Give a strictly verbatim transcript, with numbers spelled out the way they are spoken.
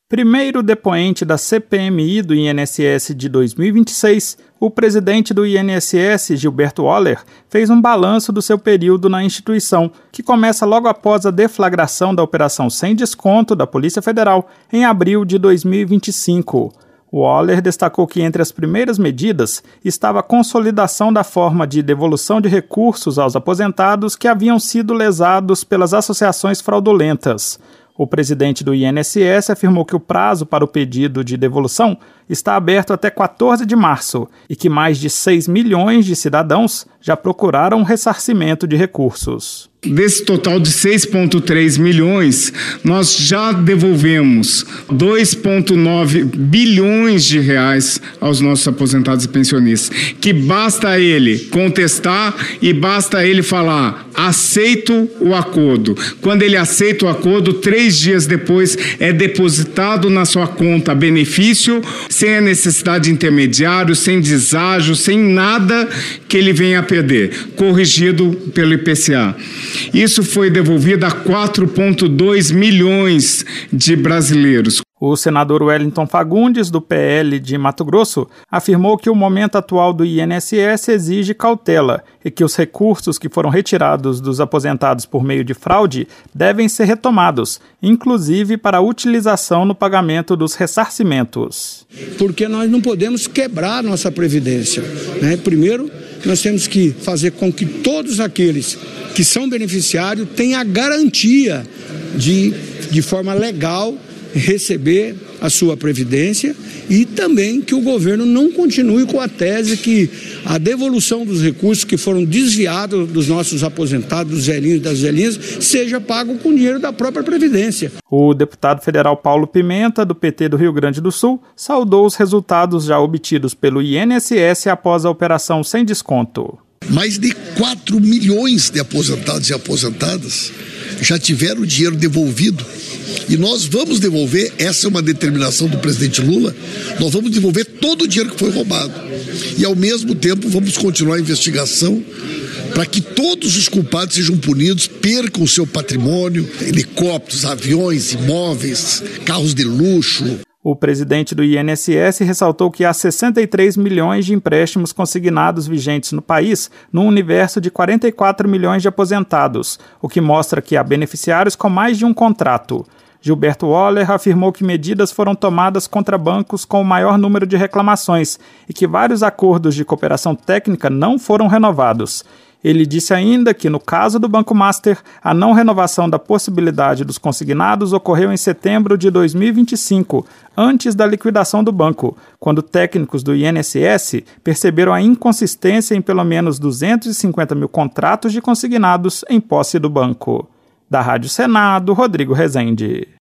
Primeiro depoente da C P M I do I N S S de dois mil e vinte e seis, o presidente do I N S S, Gilberto Oller, fez um balanço do seu período na instituição, que começa logo após a deflagração da Operação Sem Desconto da Polícia Federal em abril de dois mil e vinte e cinco. O Oller destacou que entre as primeiras medidas estava a consolidação da forma de devolução de recursos aos aposentados que haviam sido lesados pelas associações fraudulentas. O presidente do I N S S afirmou que o prazo para o pedido de devolução está aberto até quatorze de março e que mais de seis milhões de cidadãos já procuraram ressarcimento de recursos. Desse total de seis vírgula três milhões, nós já devolvemos dois vírgula nove bilhões de reais aos nossos aposentados e pensionistas, que basta ele contestar e basta ele falar, aceito o acordo. Quando ele aceita o acordo, três dias depois é depositado na sua conta benefício, sem a necessidade de intermediário, sem deságio, sem nada que ele venha a perder, corrigido pelo I P C A. Isso foi devolvido a quatro vírgula dois milhões de brasileiros. O senador Wellington Fagundes, do P L de Mato Grosso, afirmou que o momento atual do I N S S exige cautela e que os recursos que foram retirados dos aposentados por meio de fraude devem ser retomados, inclusive para a utilização no pagamento dos ressarcimentos. Porque nós não podemos quebrar a nossa Previdência, né? Primeiro, nós temos que fazer com que todos aqueles que são beneficiários tenham a garantia de, de forma legal, receber a sua previdência e também que o governo não continue com a tese que a devolução dos recursos que foram desviados dos nossos aposentados, dos velhinhos e das velhinhas, seja pago com dinheiro da própria previdência. O deputado federal Paulo Pimenta, do P T do Rio Grande do Sul, saudou os resultados já obtidos pelo I N S S após a Operação Sem Desconto. Mais de quatro milhões de aposentados e aposentadas já tiveram o dinheiro devolvido. E nós vamos devolver, essa é uma determinação do presidente Lula, nós vamos devolver todo o dinheiro que foi roubado. E ao mesmo tempo vamos continuar a investigação para que todos os culpados sejam punidos, percam o seu patrimônio, helicópteros, aviões, imóveis, carros de luxo. O presidente do I N S S ressaltou que há sessenta e três milhões de empréstimos consignados vigentes no país, num universo de quarenta e quatro milhões de aposentados, o que mostra que há beneficiários com mais de um contrato. Gilberto Oller afirmou que medidas foram tomadas contra bancos com o maior número de reclamações e que vários acordos de cooperação técnica não foram renovados. Ele disse ainda que, no caso do Banco Master, a não renovação da possibilidade dos consignados ocorreu em setembro de dois mil e vinte e cinco, antes da liquidação do banco, quando técnicos do I N S S perceberam a inconsistência em pelo menos duzentos e cinquenta mil contratos de consignados em posse do banco. Da Rádio Senado, Rodrigo Rezende.